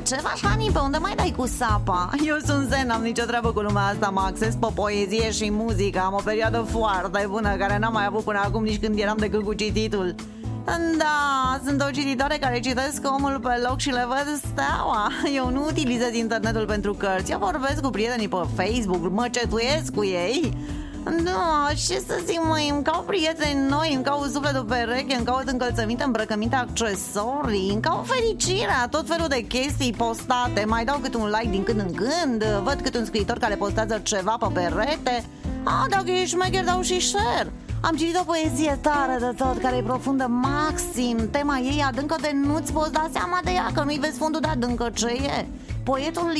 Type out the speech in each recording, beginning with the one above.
ce faci, Hani? Pe unde mai dai cu sapa? Eu sunt zen, n-am nicio treabă cu lumea asta. Mă acces pe poezie și muzică. Am o perioadă foarte bună care n-am mai avut până acum, nici când eram decât cu cititul. Da, sunt o cititoare care citesc omul pe loc și le văd steaua. Eu nu utilizez internetul pentru cărți. Eu vorbesc cu prietenii pe Facebook, mă cetuiesc cu ei. Da, ce să zic, măi, îmi caut prieteni noi, îmi caut sufletul pereche, îmi caut încălțăminte, îmbrăcăminte, accesorii, îmi caut fericirea, tot felul de chestii postate. Mai dau câte un like din când în când, văd câte un scriitor care postează ceva pe perete. Dacă ești șmecher, dau și share. Am citit o poezie tare de tot, care e profundă maxim. Tema ei adâncă de nu-ți poți da seama de ea, că nu-i vezi fundul de adâncă ce e. Poetul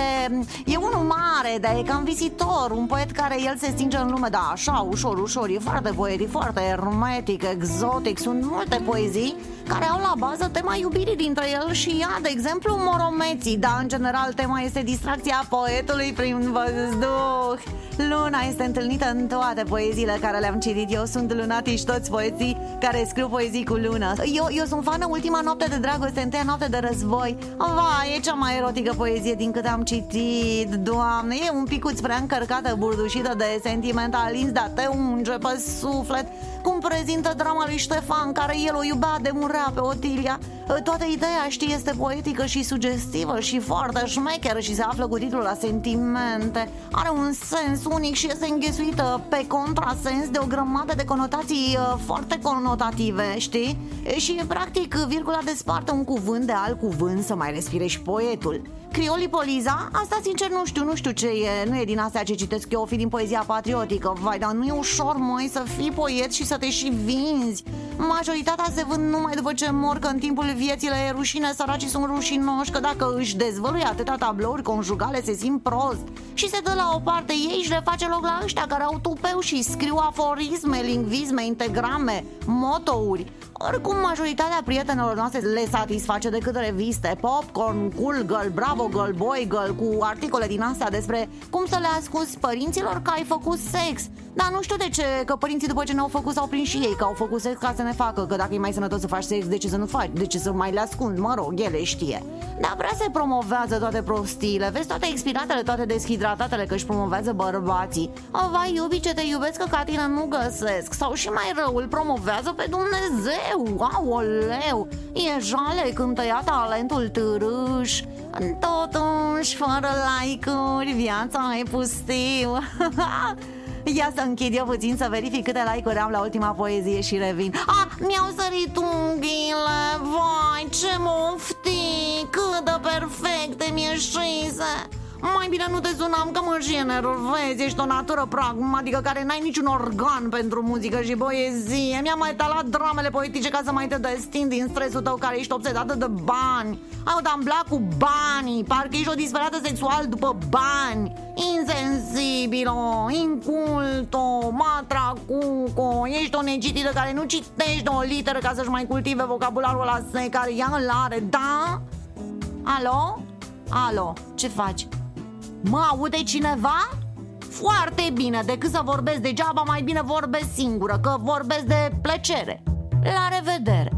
e unul mare, dar e cam visitor. Un poet care el se stinge în lume, da, așa, ușor, ușor. E foarte poetic, foarte hermetic, exotic. Sunt multe poezii care au la bază tema iubirii dintre el și ea. De exemplu, Moromeții. Dar în general tema este distracția poetului prin văzduh. Luna este întâlnită în toate poeziile care le-am citit. Eu sunt lunatici toți poeții care scriu poezii cu lună. Eu sunt fană Ultima noapte de dragoste, Întâia noapte de război. Vai, e cea mai erotică poezie din câte am citit. Doamne, e un picuț prea încărcată, burdușită de sentimentalism, dar te unge pe suflet. Cum prezintă drama lui Ștefan, care el o iubea de murea pe Otilia. Toată ideea, știi, este poetică și sugestivă și foarte șmecheră și se află cu titlul La sentimente. Are un sens unic și este înghesuită pe contrasens de o grămadă de conotații foarte conotative, știi? Și practic virgula desparte un cuvânt de alt cuvânt să mai respire și poetul. Criolipoliza? Asta sincer nu știu ce e. Nu e din astea ce citesc eu, o fi din poezia patriotică. Vai, dar nu e ușor, măi, să fii poet și să te și vinzi. Majoritatea se vând numai după ce mor, că în timpul vieții le e rușine, săracii sunt rușinoși, că dacă își dezvăluie atâta tablouri conjugale se simt prost și se dă la o parte ei și le face loc la ăștia care au tupeu și scriu aforisme, lingvisme, integrame, motouri. Oricum, majoritatea prietenilor noastre le satisface decât reviste, Popcorn, Cool Girl, Bravo Girl, Boy Girl, cu articole din astea despre cum să le ascuzi părinților că ai făcut sex. Dar nu știu de ce, că părinții după ce ne-au făcut s-au prins și ei că au făcut sex ca să ne facă. Că dacă e mai sănătos să faci sex, de ce să nu faci? De ce să mai le ascunzi? Mă rog, ele știe. Dar prea se promovează toate prostiile. Vezi toate expiratele, toate deshidratatele, că își promovează bărbații. Vai, iubi, ce te iubesc, că ca tine nu găsesc. Sau și mai rău, îl promovează pe Dumnezeu. Aoleu, e jale când tăia talentul târâș. Totuși, fără like-uri, viața e pustiu. Ia să închid eu puțin să verific câte like-uri am la ultima poezie și revin. Mi-au sărit unghiile. Vai, ce mofti, cât de perfecte mi-eșise. Mai bine nu te sunam, că mă enervezi. Ești o natură pragmatică care n-ai niciun organ pentru muzică și poezie. Mi-am mai talat dramele poetice ca să mai te destin din stresul tău, care ești obsedată de bani. Ai o dambla cu banii, parcă ești o disperată sexual după bani. Insensibilo, inculto, matracuco. Ești o necitită care nu citește o literă ca să-și mai cultive vocabularul ăla sec care ea îl are, da? Alo? Alo, ce faci? Mă aude cineva? Foarte bine, decât să vorbesc degeaba, mai bine vorbesc singură, că vorbesc de plăcere. La revedere!